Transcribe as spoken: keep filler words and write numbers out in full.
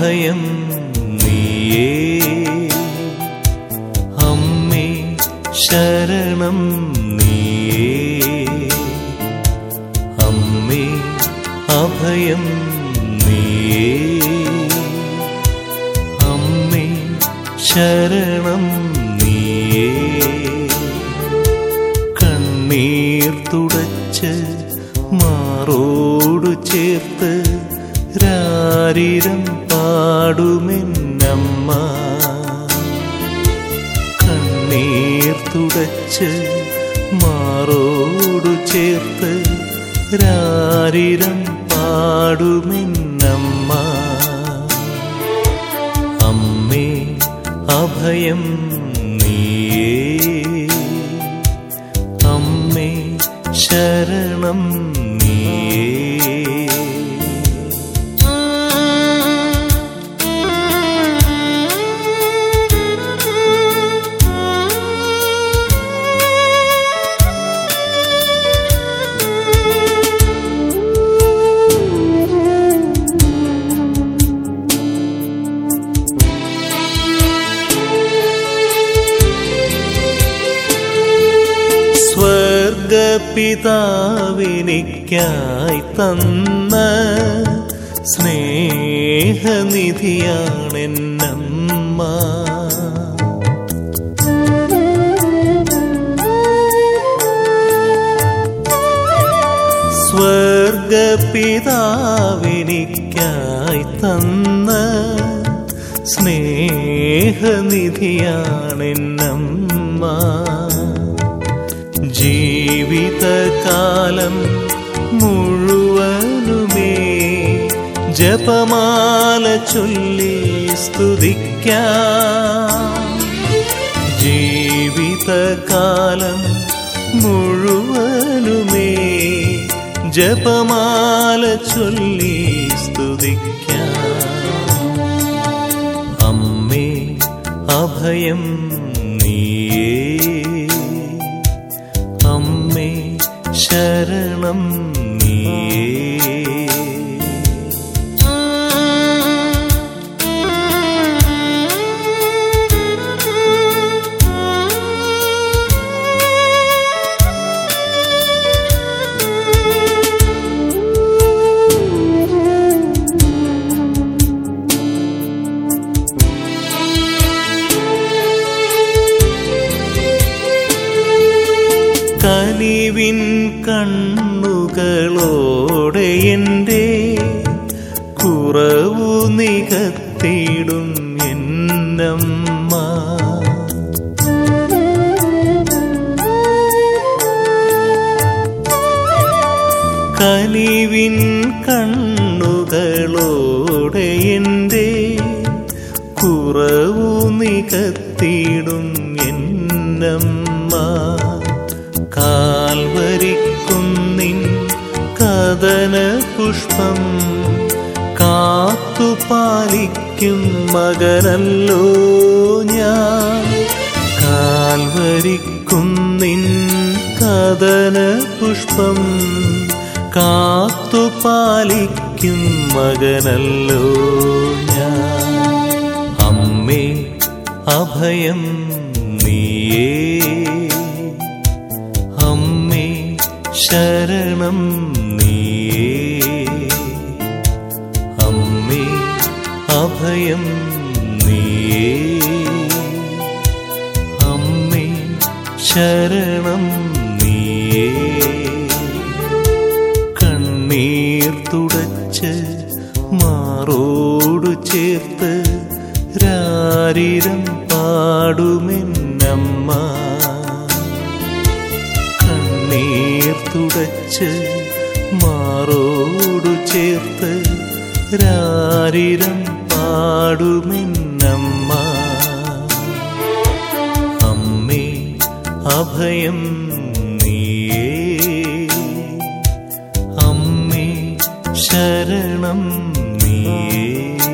അഭയം നീയേ. അമ്മേ ശരണം നീയേ. അമ്മേ അഭയം നീയേ. അമ്മേ ശരണം നീയേ. കണ്ണീർ തുടച്ച് മാറോടു ചേർത്ത് രാരിരം പാടുമെന്നമ്മ. കണ്ണീർ തുടച്ച് മാറോടു ചേർത്ത് രാരിരം പാടുമെന്നമ്മ. അമ്മേ അഭയം നീയേ. അമ്മേ ശരണം നീയേ. സ്വർഗപിതാവിനിക്കായി തന്ന സ്നേഹനിധിയാണെന്നമ്മ. സ്വർഗപിതാവിനിക്കായി തന്ന സ്നേഹനിധിയാണെന്നമ്മ. ജീവിതകാലം മുഴുവനുമേ ജപമാല ചൊല്ലി സ്തുതിക്കാം. ജീവിതകാലം മുഴുവനുമേ ജപമാല ചൊല്ലി സ്തുതിക്കാം. അമ്മേ അഭയം നീയേ. അമ്മേ ശരണം നീയേ. കനിവിൻ കണ്ണുകളോടെ എൻ്റെ കുറവു നികത്തിടും എന്നമ്മ. കനിവിൻ കണ്ണുകളോടെ എൻ്റെ കുറവു നികത്തിടും എന്നമ്മ. കാൽവരിക്കുന്നിൻ കദന പുഷ്പം കാത്തുപാലിക്കും മകനല്ലോ ഞാൻ. കാൽവരിക്കുന്നിൻ കദന പുഷ്പം കാത്തുപാലിക്കും മകനല്ലോ ഞാൻ. അമ്മേ അഭയം നീയേ. അമ്മേ ശരണം നീയേ. അമ്മേ അഭയം നീയേ. അമ്മേ ശരണം നീയേ. കണ്ണീർ തുടച്ച് മാറോടു ചേർത്ത് രാരിരം പാടുമെന്നമ്മ. കണ്ണീർ തുടച്ച് മാറോടു ചേർത്ത് രാരിരം പാടുമെന്നമ്മ. അമ്മേ അഭയം നീയേ. അമ്മേ ശരണം നീയേ.